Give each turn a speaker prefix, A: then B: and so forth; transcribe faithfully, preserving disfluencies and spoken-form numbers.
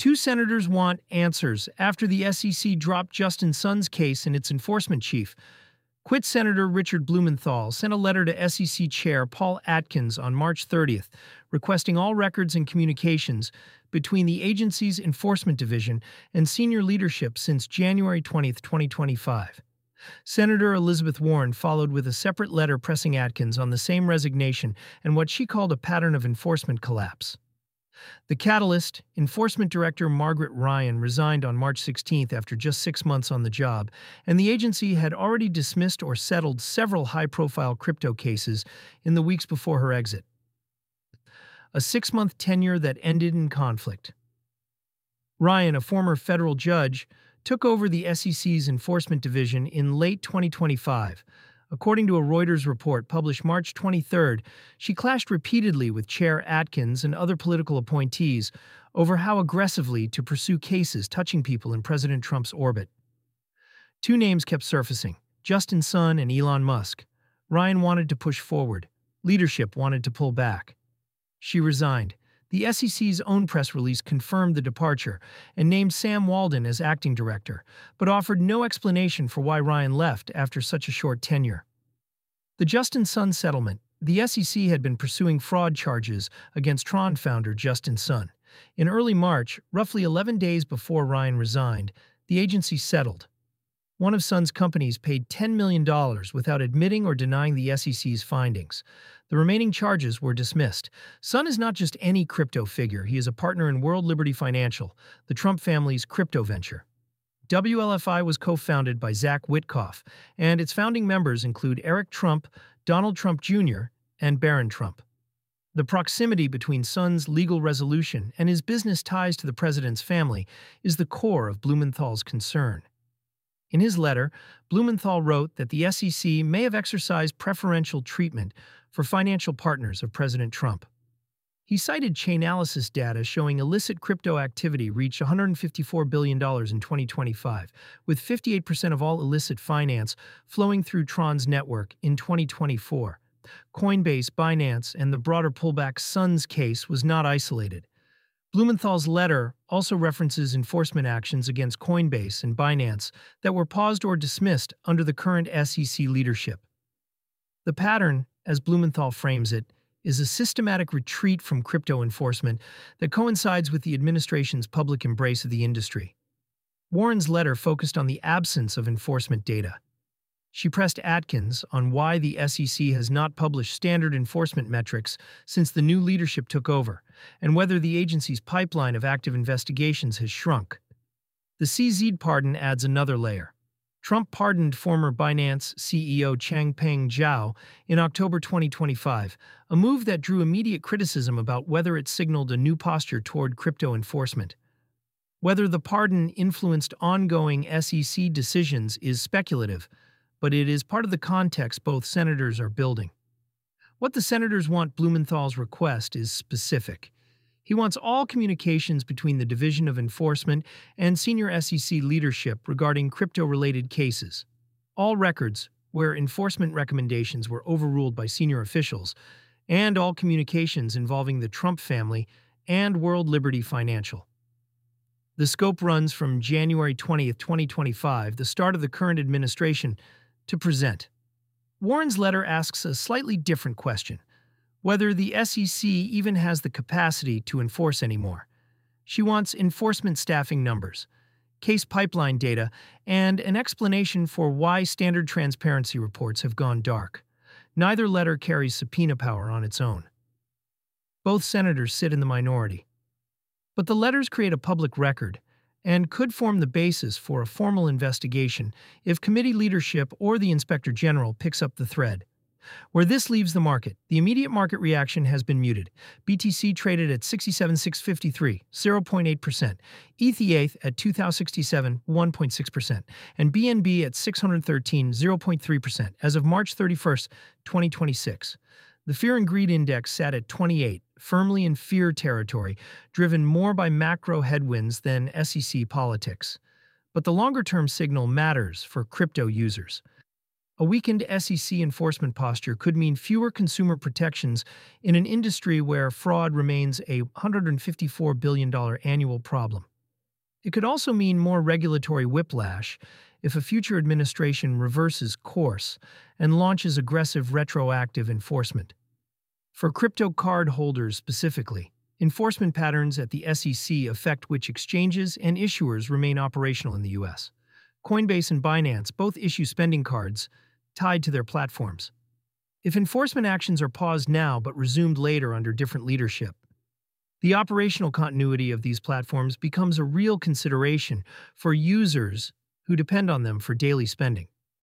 A: Two senators want answers after the S E C dropped Justin Sun's case in its enforcement chief. Quit Senator Richard Blumenthal sent a letter to S E C Chair Paul Atkins on March thirtieth, requesting all records and communications between the agency's enforcement division and senior leadership since January twentieth, twenty twenty-five. Senator Elizabeth Warren followed with a separate letter pressing Atkins on the same resignation and what she called a pattern of enforcement collapse. The catalyst, Enforcement Director Margaret Ryan, resigned on March sixteenth after just six months on the job, and the agency had already dismissed or settled several high-profile crypto cases in the weeks before her exit. A six-month tenure that ended in conflict. Ryan, a former federal judge, took over the S E C's enforcement division in late twenty twenty-five. According to a Reuters report published March twenty-third, she clashed repeatedly with Chair Atkins and other political appointees over how aggressively to pursue cases touching people in President Trump's orbit. Two names kept surfacing, Justin Sun and Elon Musk. Ryan wanted to push forward. Leadership wanted to pull back. She resigned. The S E C's own press release confirmed the departure and named Sam Walden as acting director, but offered no explanation for why Ryan left after such a short tenure. The Justin Sun settlement. The S E C had been pursuing fraud charges against Tron founder Justin Sun. In early March, roughly eleven days before Ryan resigned, the agency settled. One of Sun's companies paid ten million dollars without admitting or denying the S E C's findings. The remaining charges were dismissed. Sun is not just any crypto figure. He is a partner in World Liberty Financial, the Trump family's crypto venture. W L F I was co-founded by Zach Witkoff, and its founding members include Eric Trump, Donald Trump Junior, and Barron Trump. The proximity between Sun's legal resolution and his business ties to the president's family is the core of Blumenthal's concern. In his letter, Blumenthal wrote that the S E C may have exercised preferential treatment for financial partners of President Trump. He cited Chainalysis data showing illicit crypto activity reached one hundred fifty-four billion dollars in twenty twenty-five, with fifty-eight percent of all illicit finance flowing through Tron's network in twenty twenty-four. Coinbase, Binance, and the broader pullback Sun's case was not isolated. Blumenthal's letter also references enforcement actions against Coinbase and Binance that were paused or dismissed under the current S E C leadership. The pattern, as Blumenthal frames it, is a systematic retreat from crypto enforcement that coincides with the administration's public embrace of the industry. Warren's letter focused on the absence of enforcement data. She pressed Atkins on why the S E C has not published standard enforcement metrics since the new leadership took over, and whether the agency's pipeline of active investigations has shrunk. The C Z pardon adds another layer. Trump pardoned former Binance C E O Changpeng Zhao in October twenty twenty-five, a move that drew immediate criticism about whether it signaled a new posture toward crypto enforcement. Whether the pardon influenced ongoing S E C decisions is speculative, but it is part of the context both senators are building. What the senators want Blumenthal's request is specific. He wants all communications between the Division of Enforcement and senior S E C leadership regarding crypto-related cases. All records where enforcement recommendations were overruled by senior officials, and all communications involving the Trump family and World Liberty Financial. The scope runs from January twentieth, twenty twenty-five, the start of the current administration, to present. Warren's letter asks a slightly different question: whether the S E C even has the capacity to enforce anymore. She wants enforcement staffing numbers, case pipeline data, and an explanation for why standard transparency reports have gone dark. Neither letter carries subpoena power on its own. Both senators sit in the minority. But the letters create a public record and could form the basis for a formal investigation if committee leadership or the Inspector General picks up the thread. Where this leaves the market, the immediate market reaction has been muted. B T C traded at sixty-seven thousand six hundred fifty-three, zero point eight percent, E T H at two thousand sixty-seven, one point six percent, and B N B at six hundred thirteen, zero point three percent as of March thirty-first, twenty twenty-six. The Fear and Greed Index sat at twenty-eight, firmly in fear territory, driven more by macro headwinds than S E C politics. But the longer-term signal matters for crypto users. A weakened S E C enforcement posture could mean fewer consumer protections in an industry where fraud remains a one hundred fifty-four billion dollars annual problem. It could also mean more regulatory whiplash if a future administration reverses course and launches aggressive retroactive enforcement. For crypto card holders specifically, enforcement patterns at the S E C affect which exchanges and issuers remain operational in the U S. Coinbase and Binance both issue spending cards tied to their platforms. If enforcement actions are paused now but resumed later under different leadership, the operational continuity of these platforms becomes a real consideration for users who depend on them for daily spending.